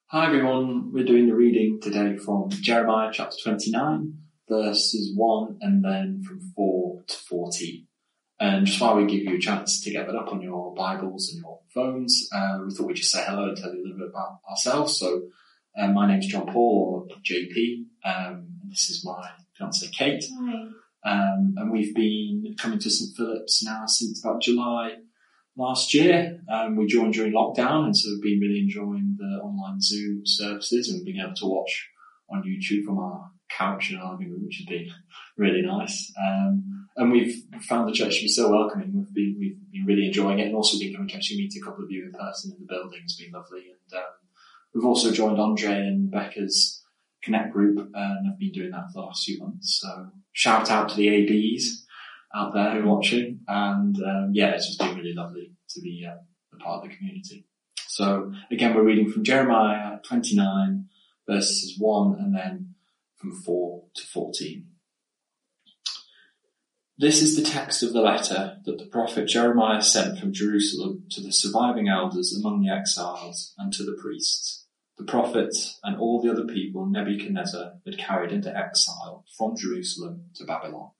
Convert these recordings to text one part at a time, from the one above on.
Hi everyone, we're doing the reading today from Jeremiah chapter 29, verses 1 and then from 4 to 14. And just while we give you a chance to get that up on your Bibles and your phones, we thought we'd just say hello and tell you a little bit about ourselves. So my name's John Paul, or JP. This is my fiancée Kate. Hi. And we've been coming to St Philip's now since about July last year. We joined during lockdown, and so we've been really enjoying the online Zoom services and being able to watch on YouTube from our couch in our living room, which has been really nice. And we've found the church to be so welcoming. We've been really enjoying it, and also been coming to actually meet a couple of you in person in the building. It's been lovely. And we've also joined Andre and Becca's Connect group, and have been doing that for the last few months. So shout out to the ABs out there who are watching, and it's just been really lovely to be a part of the community. So again, we're reading from Jeremiah 29 verses 1 and then from 4 to 14. This is the text of the letter that the prophet Jeremiah sent from Jerusalem to the surviving elders among the exiles and to the priests, the prophets and all the other people Nebuchadnezzar had carried into exile from Jerusalem to Babylon.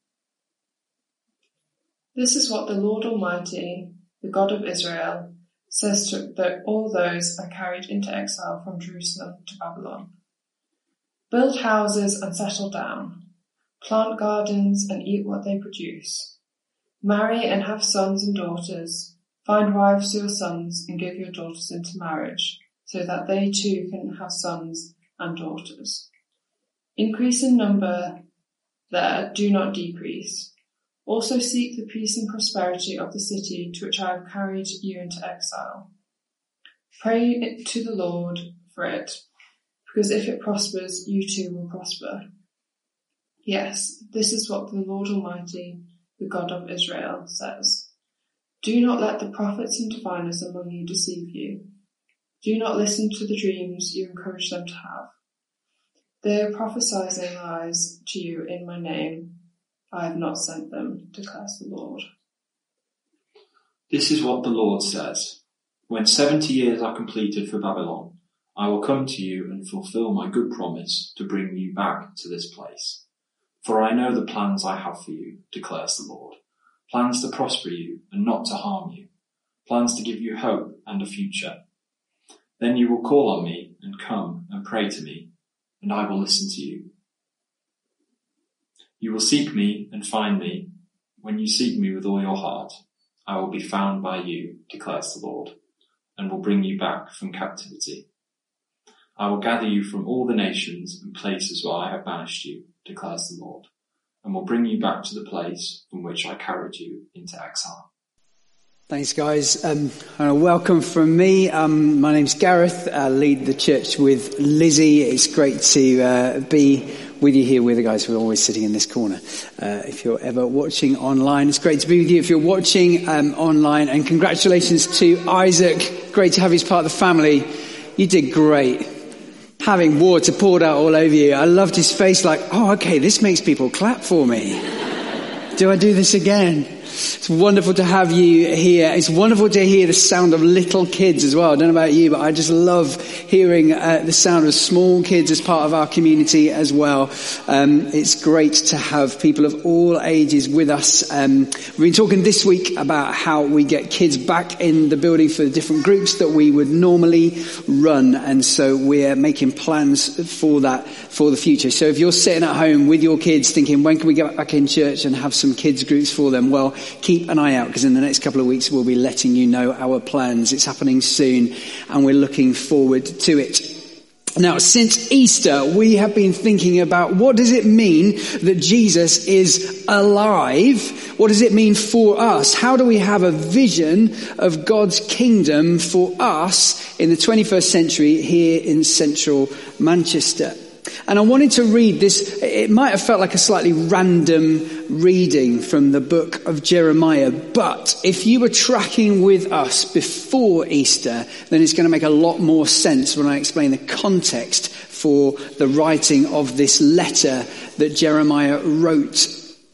This is what the Lord Almighty, the God of Israel, says to all those are carried into exile from Jerusalem to Babylon. Build houses and settle down. Plant gardens and eat what they produce. Marry and have sons and daughters. Find wives for your sons and give your daughters into marriage, so that they too can have sons and daughters. Increase in number there, do not decrease. Also seek the peace and prosperity of the city to which I have carried you into exile. Pray to the Lord for it, because if it prospers, you too will prosper. Yes, this is what the Lord Almighty, the God of Israel, says. Do not let the prophets and diviners among you deceive you. Do not listen to the dreams you encourage them to have. They are prophesying lies to you in my name. I have not sent them, declares the Lord. This is what the Lord says. When 70 years are completed for Babylon, I will come to you and fulfill my good promise to bring you back to this place. For I know the plans I have for you, declares the Lord. Plans to prosper you and not to harm you. Plans to give you hope and a future. Then you will call on me and come and pray to me, and I will listen to you. You will seek me and find me. When you seek me with all your heart, I will be found by you, declares the Lord, and will bring you back from captivity. I will gather you from all the nations and places where I have banished you, declares the Lord, and will bring you back to the place from which I carried you into exile. Thanks, guys. Welcome from me. My name's Gareth. I lead the church with Lizzie. It's great to be with you here with the guys who are always sitting in this corner. If you're ever watching online, it's great to be with you. If you're watching online, and congratulations to Isaac. Great to have you as part of the family. You did great. Having water poured out all over you. I loved his face like, oh, okay, this makes people clap for me. Do I do this again? It's wonderful to have you here. It's wonderful to hear the sound of little kids as well. I don't know about you, but I just love hearing the sound of small kids as part of our community as well. It's great to have people of all ages with us. We've been talking this week about how we get kids back in the building for the different groups that we would normally run. And so we're making plans for that for the future. So if you're sitting at home with your kids thinking, when can we get back in church and have some kids groups for them? Well, keep an eye out, because in the next couple of weeks we'll be letting you know our plans. It's happening soon and we're looking forward to it. Now, since Easter, we have been thinking about what does it mean that Jesus is alive? What does it mean for us? How do we have a vision of God's kingdom for us in the 21st century here in central Manchester? And I wanted to read this. It might have felt like a slightly random reading from the book of Jeremiah, but if you were tracking with us before Easter, then it's going to make a lot more sense when I explain the context for the writing of this letter that Jeremiah wrote.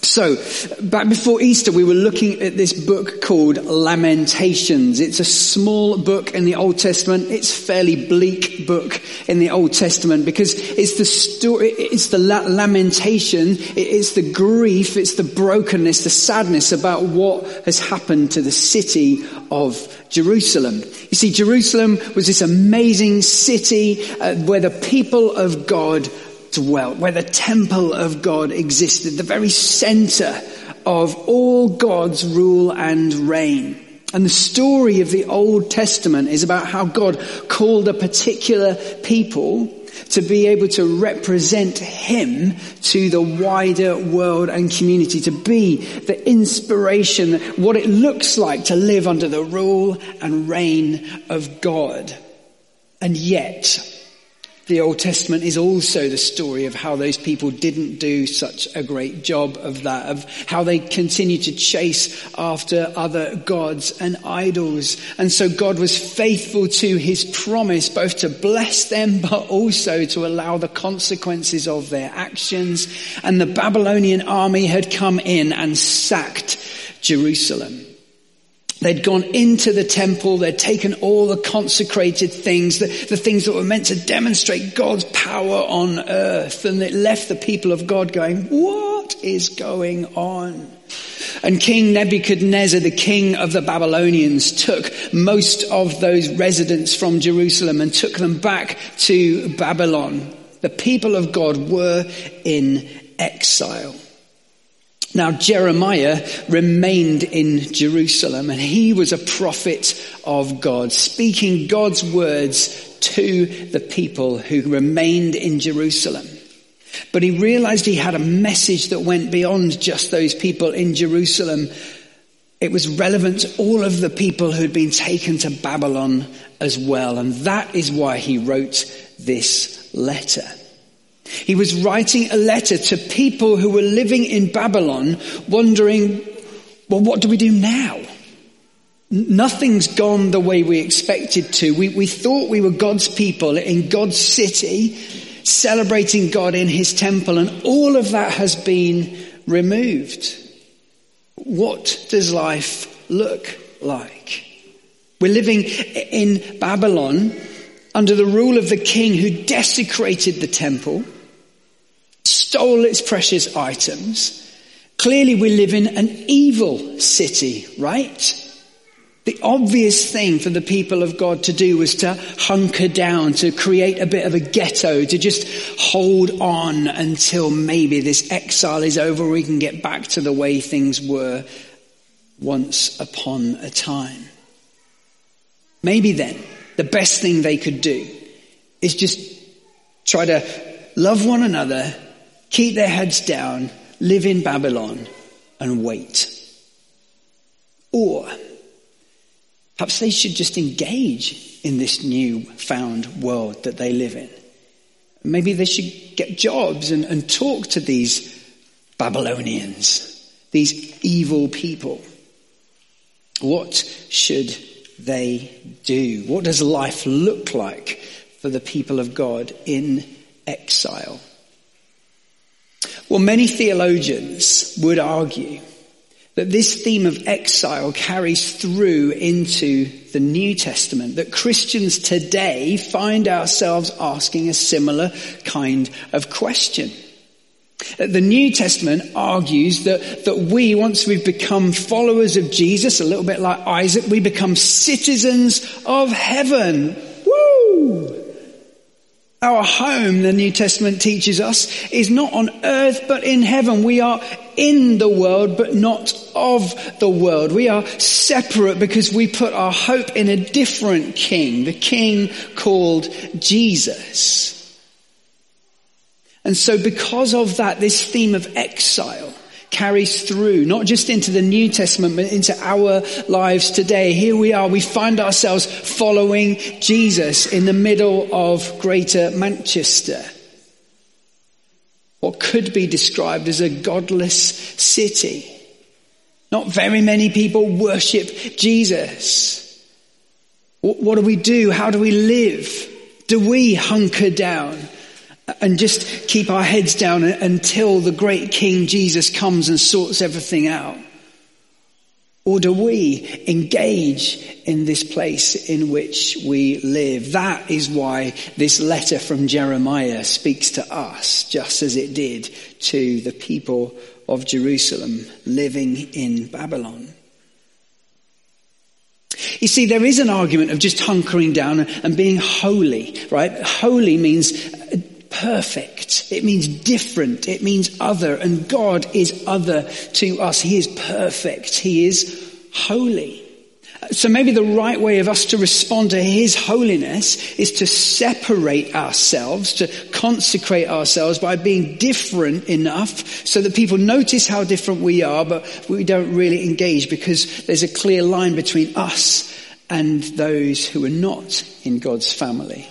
So, back before Easter, we were looking at this book called Lamentations. It's a small book in the Old Testament. It's a fairly bleak book in the Old Testament because it's the story, it's the lamentation, it's the grief, it's the brokenness, the sadness about what has happened to the city of Jerusalem. You see, Jerusalem was this amazing city where the people of God dwelt, where the temple of God existed, the very center of all God's rule and reign. And the story of the Old Testament is about how God called a particular people to be able to represent him to the wider world and community, to be the inspiration, what it looks like to live under the rule and reign of God. And yet, the Old Testament is also the story of how those people didn't do such a great job of that, of how they continued to chase after other gods and idols. And so God was faithful to his promise, both to bless them, but also to allow the consequences of their actions. And the Babylonian army had come in and sacked Jerusalem. They'd gone into the temple, they'd taken all the consecrated things, the things that were meant to demonstrate God's power on earth, and it left the people of God going, what is going on? And King Nebuchadnezzar, the king of the Babylonians, took most of those residents from Jerusalem and took them back to Babylon. The people of God were in exile. Now, Jeremiah remained in Jerusalem, and he was a prophet of God, speaking God's words to the people who remained in Jerusalem. But he realized he had a message that went beyond just those people in Jerusalem. It was relevant to all of the people who'd been taken to Babylon as well. And that is why he wrote this letter. He was writing a letter to people who were living in Babylon, wondering, well, what do we do now? Nothing's gone the way we expected to. We thought we were God's people in God's city, celebrating God in his temple, and all of that has been removed. What does life look like? We're living in Babylon under the rule of the king who desecrated the temple, stole its precious items. Clearly we live in an evil city, right? The obvious thing for the people of God to do was to hunker down, to create a bit of a ghetto, to just hold on until maybe this exile is over, we can get back to the way things were once upon a time. Maybe then the best thing they could do is just try to love one another, keep their heads down, live in Babylon, and wait. Or perhaps they should just engage in this new found world that they live in. Maybe they should get jobs and talk to these Babylonians, these evil people. What should they do? What does life look like for the people of God in exile? Well, many theologians would argue that this theme of exile carries through into the New Testament, that Christians today find ourselves asking a similar kind of question. The New Testament argues that we, once we've become followers of Jesus, a little bit like Isaac, we become citizens of heaven. Woo! Our home, the New Testament teaches us, is not on earth but in heaven. We are in the world but not of the world. We are separate because we put our hope in a different king, the king called Jesus. And so because of that, this theme of exile carries through, not just into the New Testament, but into our lives today. Here we are, we find ourselves following Jesus in the middle of Greater Manchester. What could be described as a godless city. Not very many people worship Jesus. What do we do? How do we live? Do we hunker down and just keep our heads down until the great King Jesus comes and sorts everything out? Or do we engage in this place in which we live? That is why this letter from Jeremiah speaks to us, just as it did to the people of Jerusalem living in Babylon. You see, there is an argument of just hunkering down and being holy, right? Holy means perfect. It means different. It means other. And God is other to us. He is perfect. He is holy. So maybe the right way of us to respond to his holiness is to separate ourselves, to consecrate ourselves by being different enough so that people notice how different we are, but we don't really engage because there's a clear line between us and those who are not in God's family.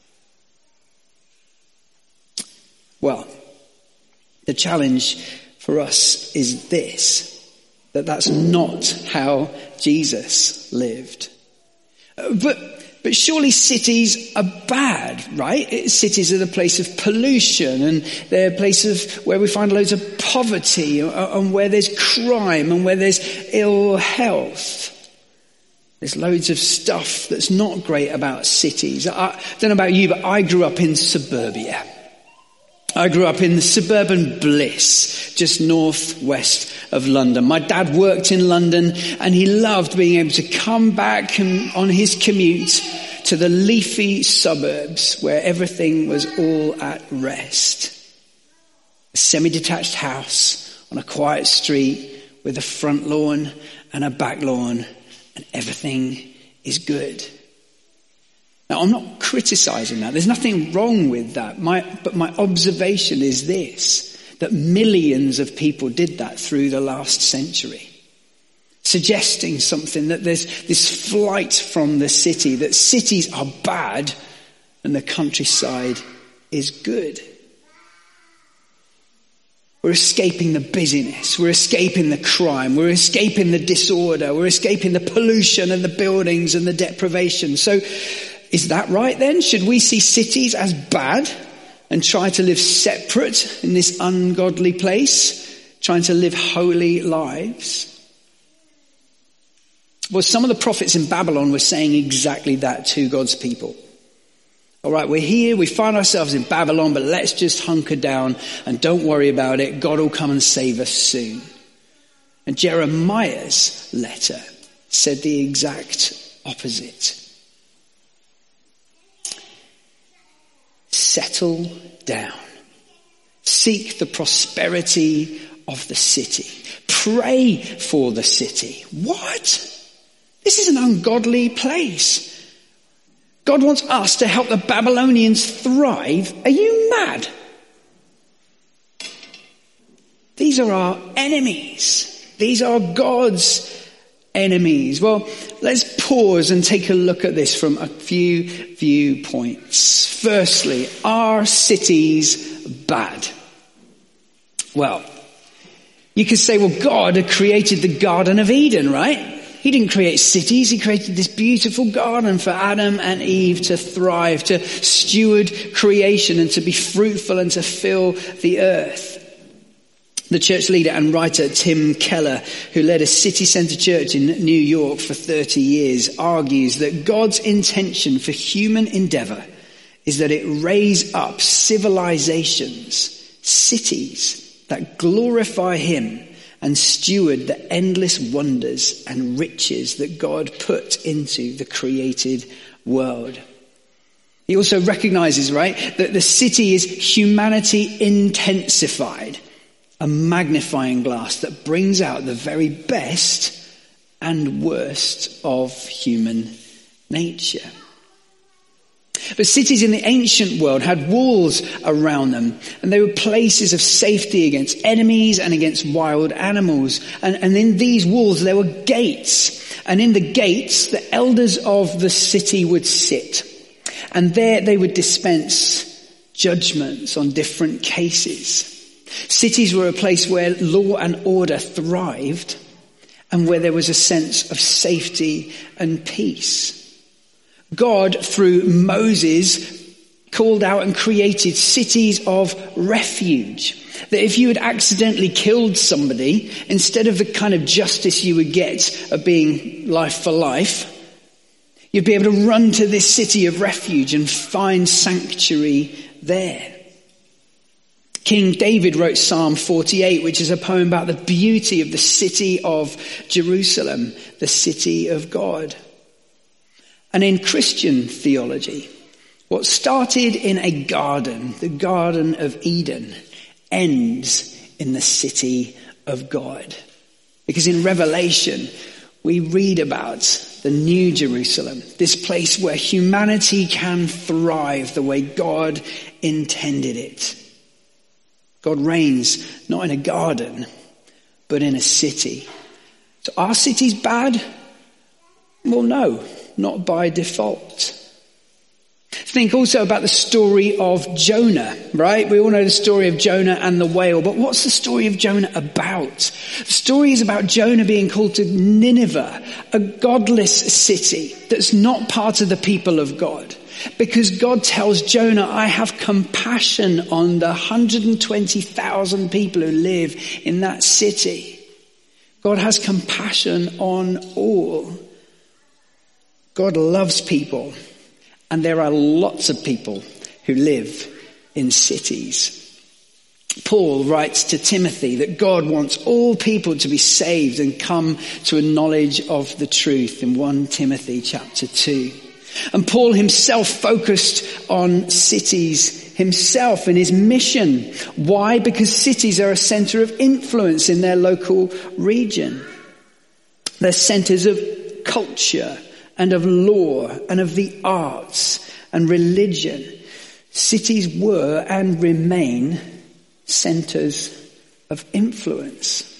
Well, the challenge for us is this, that's not how Jesus lived. But surely cities are bad, right? Cities are the place of pollution, and they're a place of where we find loads of poverty, and where there's crime, and where there's ill health. There's loads of stuff that's not great about cities. I don't know about you, but I grew up in suburbia. I grew up in the suburban bliss, just northwest of London. My dad worked in London, and he loved being able to come back on his commute to the leafy suburbs where everything was all at rest. A semi-detached house on a quiet street with a front lawn and a back lawn, and everything is good. Now, I'm not criticizing that. There's nothing wrong with that. But my observation is this, that millions of people did that through the last century, suggesting something, that there's this flight from the city, that cities are bad and the countryside is good. We're escaping the busyness. We're escaping the crime. We're escaping the disorder. We're escaping the pollution and the buildings and the deprivation. So, is that right then? Should we see cities as bad and try to live separate in this ungodly place, trying to live holy lives? Well, some of the prophets in Babylon were saying exactly that to God's people. All right, we're here, we find ourselves in Babylon, but let's just hunker down and don't worry about it. God will come and save us soon. And Jeremiah's letter said the exact opposite. Settle down. Seek the prosperity of the city. Pray for the city. What? This is an ungodly place. God wants us to help the Babylonians thrive. Are you mad? These are our enemies. These are God's enemies. Well, let's pause and take a look at this from a few viewpoints. Firstly, are cities bad? Well, you could say, well, God had created the Garden of Eden, right? He didn't create cities. He created this beautiful garden for Adam and Eve to thrive, to steward creation and to be fruitful and to fill the earth. The church leader and writer Tim Keller, who led a city centre church in New York for 30 years, argues that God's intention for human endeavour is that it raise up civilizations, cities that glorify him and steward the endless wonders and riches that God put into the created world. He also recognizes, right, that the city is humanity intensified, a magnifying glass that brings out the very best and worst of human nature. But cities in the ancient world had walls around them, and they were places of safety against enemies and against wild animals. And in these walls there were gates, and in the gates the elders of the city would sit, and there they would dispense judgments on different cases. Cities were a place where law and order thrived, and where there was a sense of safety and peace. God, through Moses, called out and created cities of refuge. That if you had accidentally killed somebody, instead of the kind of justice you would get of being life for life, you'd be able to run to this city of refuge and find sanctuary there. King David wrote Psalm 48, which is a poem about the beauty of the city of Jerusalem, the city of God. And in Christian theology, what started in a garden, the Garden of Eden, ends in the city of God. Because in Revelation, we read about the New Jerusalem, this place where humanity can thrive the way God intended it. God reigns not in a garden, but in a city. So are cities bad? Well, no, not by default. Think also about the story of Jonah, right? We all know the story of Jonah and the whale, but what's the story of Jonah about? The story is about Jonah being called to Nineveh, a godless city that's not part of the people of God. Because God tells Jonah, I have compassion on the 120,000 people who live in that city. God has compassion on all. God loves people. And there are lots of people who live in cities. Paul writes to Timothy that God wants all people to be saved and come to a knowledge of the truth in 1 Timothy chapter 2. And Paul himself focused on cities himself in his mission. Why? Because cities are a center of influence in their local region. They're centers of culture and of law and of the arts and religion. Cities were and remain centers of influence.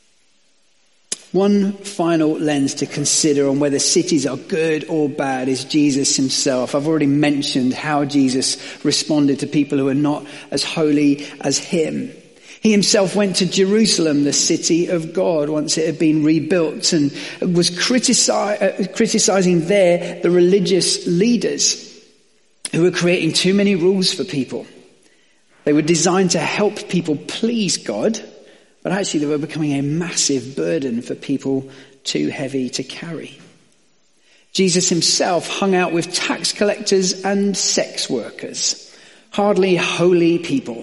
One final lens to consider on whether cities are good or bad is Jesus himself. I've already mentioned how Jesus responded to people who are not as holy as him. He himself went to Jerusalem, the city of God, once it had been rebuilt, and was criticizing there the religious leaders who were creating too many rules for people. They were designed to help people please God, but actually they were becoming a massive burden for people too heavy to carry. Jesus himself hung out with tax collectors and sex workers, hardly holy people,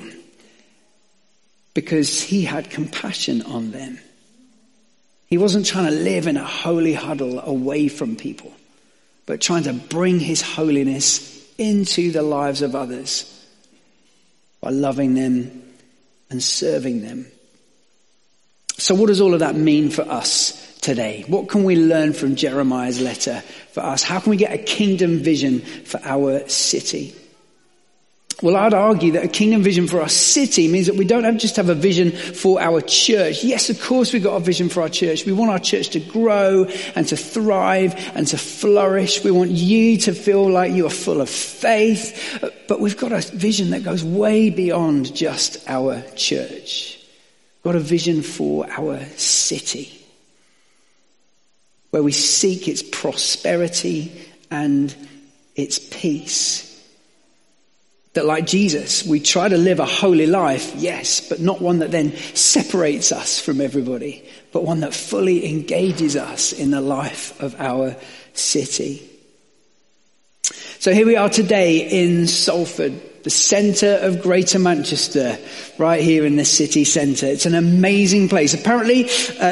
because he had compassion on them. He wasn't trying to live in a holy huddle away from people, but trying to bring his holiness into the lives of others by loving them and serving them. So what does all of that mean for us today? What can we learn from Jeremiah's letter for us? How can we get a kingdom vision for our city? Well, I'd argue that a kingdom vision for our city means that we don't just have a vision for our church. Yes, of course we've got a vision for our church. We want our church to grow and to thrive and to flourish. We want you to feel like you are full of faith. But we've got a vision that goes way beyond just our church. We've got a vision for our city, where we seek its prosperity and its peace. That like Jesus, we try to live a holy life, yes, but not one that then separates us from everybody, but one that fully engages us in the life of our city. So here we are today in Salford, the centre of Greater Manchester, right here in the city centre. It's an amazing place. Apparently,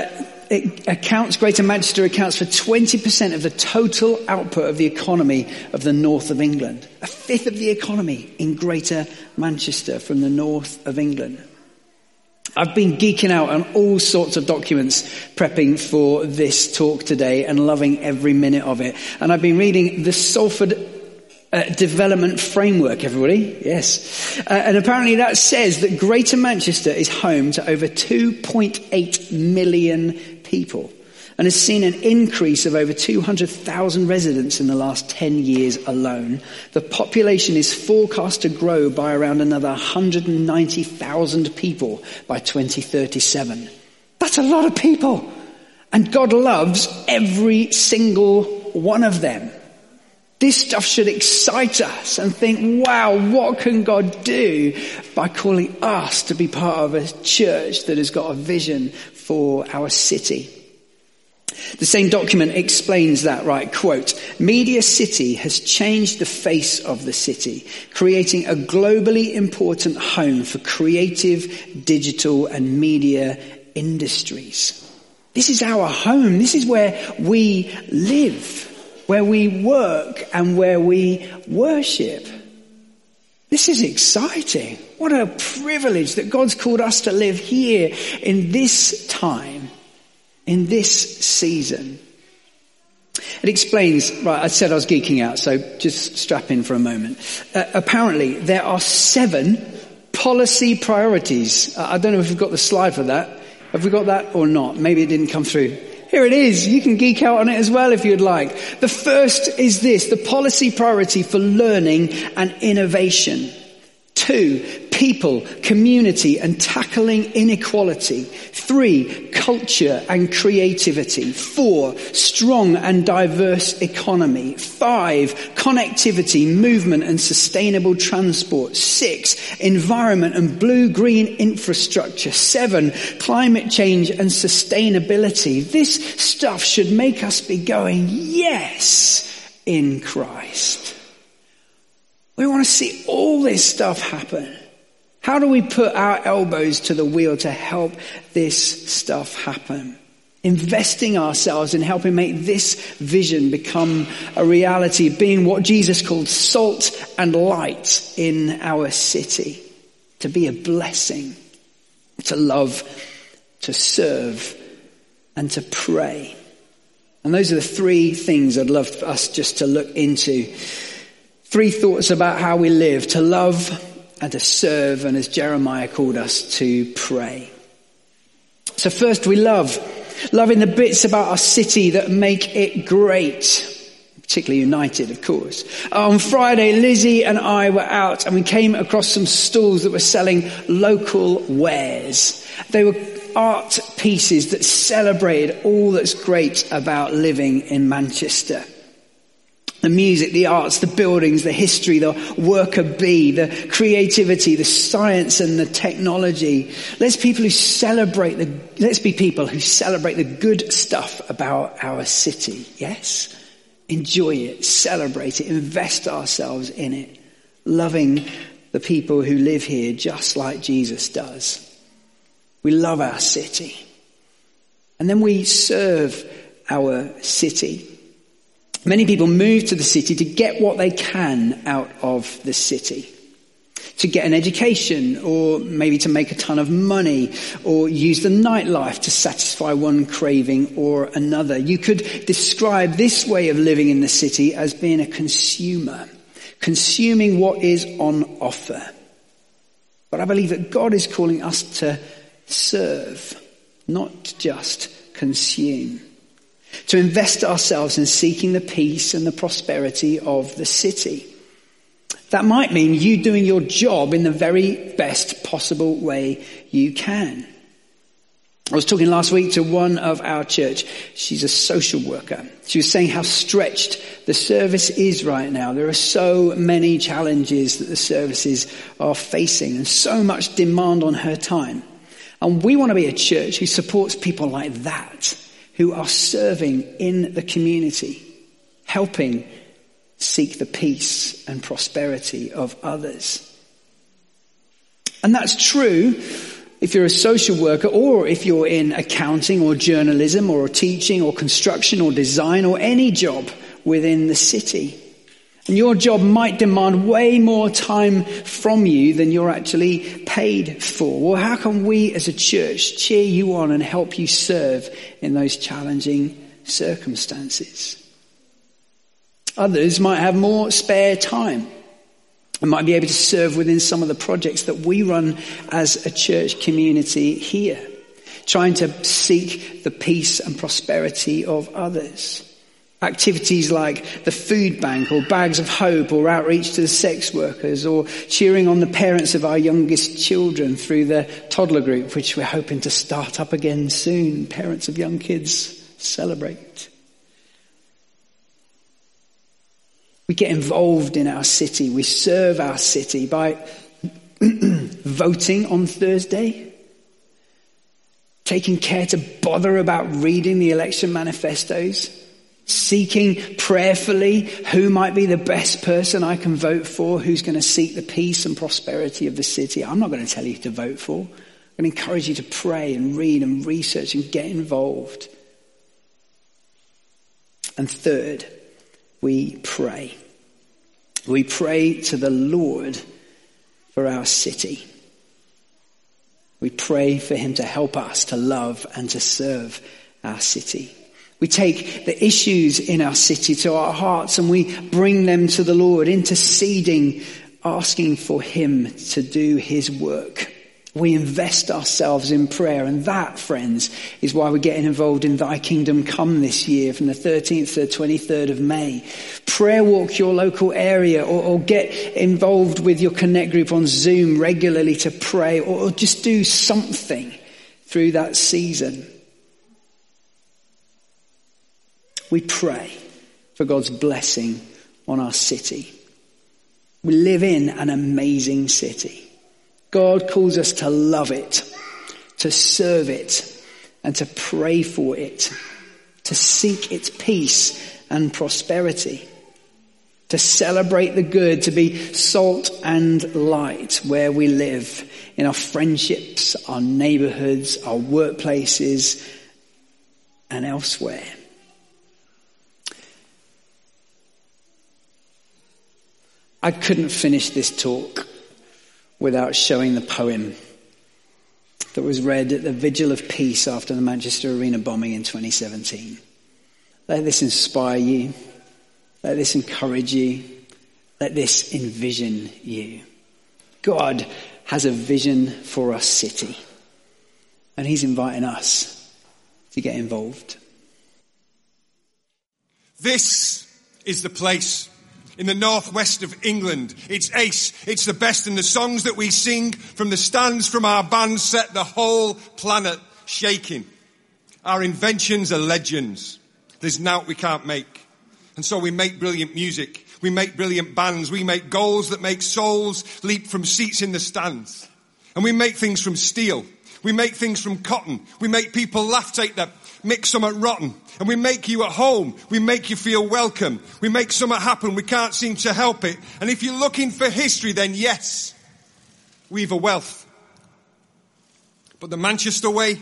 Greater Manchester accounts for 20% of the total output of the economy of the north of England. A fifth of the economy in Greater Manchester from the north of England. I've been geeking out on all sorts of documents prepping for this talk today and loving every minute of it. And I've been reading the Salford Development Framework, everybody. Yes. And apparently that says that Greater Manchester is home to over 2.8 million people and has seen an increase of over 200,000 residents in the last 10 years alone. The population is forecast to grow by around another 190,000 people by 2037. That's a lot of people. And God loves every single one of them. This stuff should excite us and think, wow, what can God do by calling us to be part of a church that has got a vision for our city? The same document explains that, right? Quote, Media City has changed the face of the city, creating a globally important home for creative, digital and media industries. This is our home. This is where we live, where we work and where we worship. This is exciting. What a privilege that God's called us to live here in this time, in this season. It explains, right, I said I was geeking out, so just strap in for a moment. Apparently, there are 7 policy priorities. I don't know if we've got the slide for that. Have we got that or not? Maybe it didn't come through. Here it is. You can geek out on it as well if you'd like. The first is this, the policy priority for learning and innovation. 2, people, community and tackling inequality. 3, culture and creativity. 4, strong and diverse economy. 5, connectivity, movement and sustainable transport. 6, environment and blue-green infrastructure. 7, climate change and sustainability. This stuff should make us be going, yes, in Christ. We want to see all this stuff happen. How do we put our elbows to the wheel to help this stuff happen? Investing ourselves in helping make this vision become a reality, being what Jesus called salt and light in our city. To be a blessing, to love, to serve, and to pray. And those are the 3 things I'd love for us just to look into. 3 thoughts about how we live, to love and to serve, and as Jeremiah called us, to pray. So first, we love. Loving the bits about our city that make it great. Particularly United, of course. On Friday, Lizzie and I were out and we came across some stalls that were selling local wares. They were art pieces that celebrated all that's great about living in Manchester. The music, the arts, the buildings, the history, the worker bee, the creativity, the science and the technology. Let's be people who celebrate the good stuff about our city. Yes? Enjoy it, celebrate it, invest ourselves in it. Loving the people who live here just like Jesus does. We love our city. And then we serve our city. Many people move to the city to get what they can out of the city. To get an education, or maybe to make a ton of money, or use the nightlife to satisfy one craving or another. You could describe this way of living in the city as being a consumer, consuming what is on offer. But I believe that God is calling us to serve, not just consume. To invest ourselves in seeking the peace and the prosperity of the city. That might mean you doing your job in the very best possible way you can. I was talking last week to one of our church. She's a social worker. She was saying how stretched the service is right now. There are so many challenges that the services are facing and so much demand on her time. And we want to be a church who supports people like that, who are serving in the community, helping seek the peace and prosperity of others. And that's true if you're a social worker, or if you're in accounting or journalism or teaching or construction or design or any job within the city. And your job might demand way more time from you than you're actually paid for. Well, how can we as a church cheer you on and help you serve in those challenging circumstances? Others might have more spare time and might be able to serve within some of the projects that we run as a church community here, trying to seek the peace and prosperity of others. Activities like the food bank or Bags of Hope or outreach to the sex workers or cheering on the parents of our youngest children through the toddler group, which we're hoping to start up again soon. Parents of young kids, celebrate. We get involved in our city. We serve our city by voting on Thursday, taking care to bother about reading the election manifestos, seeking prayerfully who might be the best person I can vote for, who's going to seek the peace and prosperity of the city. I'm not going to tell you who to vote for. I'm going to encourage you to pray and read and research and get involved. And third, we pray. We pray to the Lord for our city. We pray for him to help us to love and to serve our city. We take the issues in our city to our hearts and we bring them to the Lord, interceding, asking for him to do his work. We invest ourselves in prayer, and that, friends, is why we're getting involved in Thy Kingdom Come this year from the 13th to the 23rd of May. Prayer walk your local area, or get involved with your Connect group on Zoom regularly to pray, or just do something through that season. We pray for God's blessing on our city. We live in an amazing city. God calls us to love it, to serve it, and to pray for it, to seek its peace and prosperity, to celebrate the good, to be salt and light where we live, in our friendships, our neighborhoods, our workplaces, and elsewhere. I couldn't finish this talk without showing the poem that was read at the Vigil of Peace after the Manchester Arena bombing in 2017. Let this inspire you. Let this encourage you. Let this envision you. God has a vision for our city, and he's inviting us to get involved. This is the place in the northwest of England. It's ace, it's the best, and the songs that we sing from the stands from our band set the whole planet shaking. Our inventions are legends. There's nought we can't make. And so we make brilliant music. We make brilliant bands. We make goals that make souls leap from seats in the stands. And we make things from steel. We make things from cotton. We make people laugh, take that, mix something rotten. And we make you at home. We make you feel welcome. We make something happen. We can't seem to help it. And if you're looking for history, then yes, we've a wealth. But the Manchester way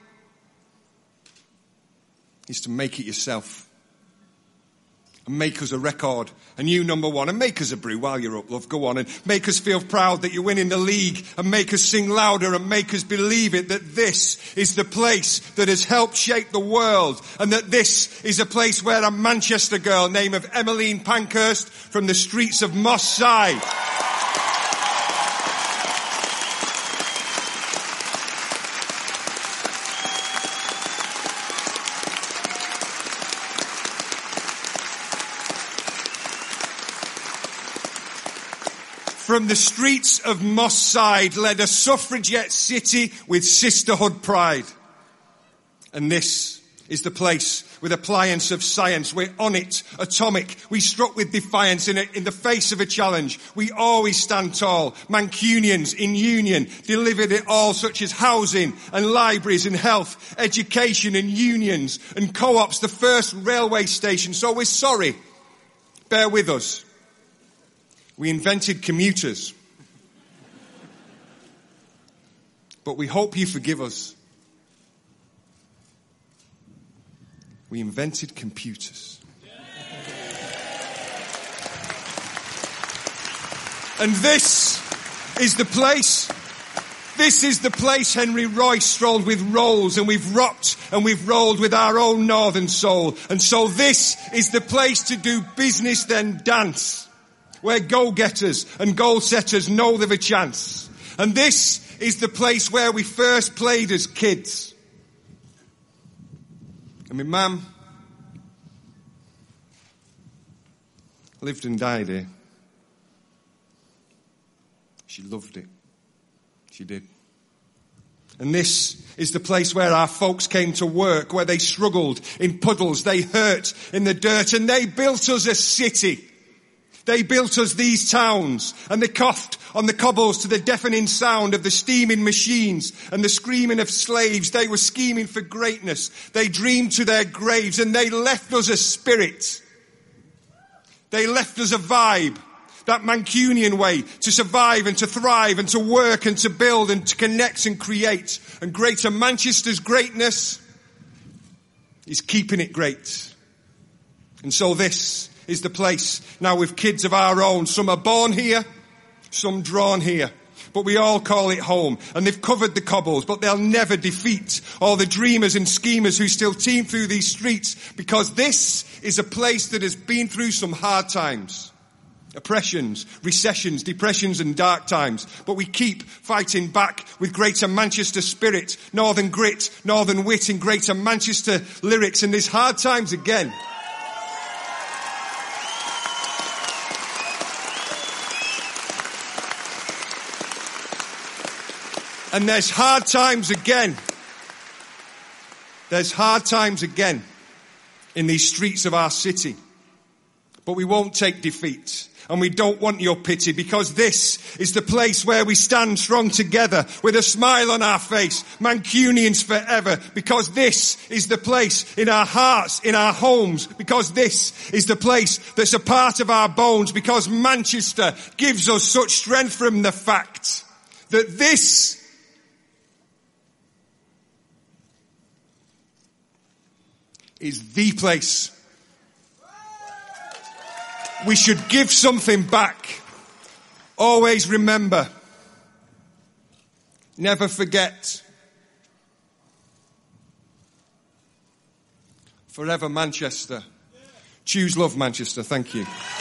is to make it yourself. And make us a record, a new number one, and make us a brew while you're up, love. Go on and make us feel proud that you're winning the league, and make us sing louder and make us believe it, that this is the place that has helped shape the world, and that this is a place where a Manchester girl named of Emmeline Pankhurst from the streets of Moss Side from the streets of Moss Side led a suffragette city with sisterhood pride. And this is the place with appliance of science. We're on it, atomic. We struck with defiance in the face of a challenge. We always stand tall. Mancunians in union delivered it all, such as housing and libraries and health, education and unions and co-ops, the first railway station. So we're sorry. Bear with us. We invented commuters. But we hope you forgive us. We invented computers. And this is the place. This is the place Henry Royce strolled with rolls, and we've rocked and we've rolled with our own northern soul. And so this is the place to do business then dance, where go-getters and goal-setters know they've a chance. And this is the place where we first played as kids. And my mum lived and died here. She loved it. She did. And this is the place where our folks came to work, where they struggled in puddles, they hurt in the dirt, and they built us a city. They built us these towns, and they coughed on the cobbles to the deafening sound of the steaming machines and the screaming of slaves. They were scheming for greatness. They dreamed to their graves, and they left us a spirit. They left us a vibe, that Mancunian way to survive and to thrive and to work and to build and to connect and create. And Greater Manchester's greatness is keeping it great. And so this is the place now with kids of our own. Some are born here, some drawn here, but we all call it home. And they've covered the cobbles, but they'll never defeat all the dreamers and schemers who still teem through these streets, because this is a place that has been through some hard times. Oppressions, recessions, depressions and dark times. But we keep fighting back with Greater Manchester spirit, northern grit, northern wit in Greater Manchester lyrics. And there's hard times again. And there's hard times again. There's hard times again in these streets of our city. But we won't take defeat. And we don't want your pity, because this is the place where we stand strong together with a smile on our face, Mancunians forever, because this is the place in our hearts, in our homes, because this is the place that's a part of our bones, because Manchester gives us such strength from the fact that this is the place. We should give something back. Always remember. Never forget. Forever Manchester. Choose love, Manchester. Thank you.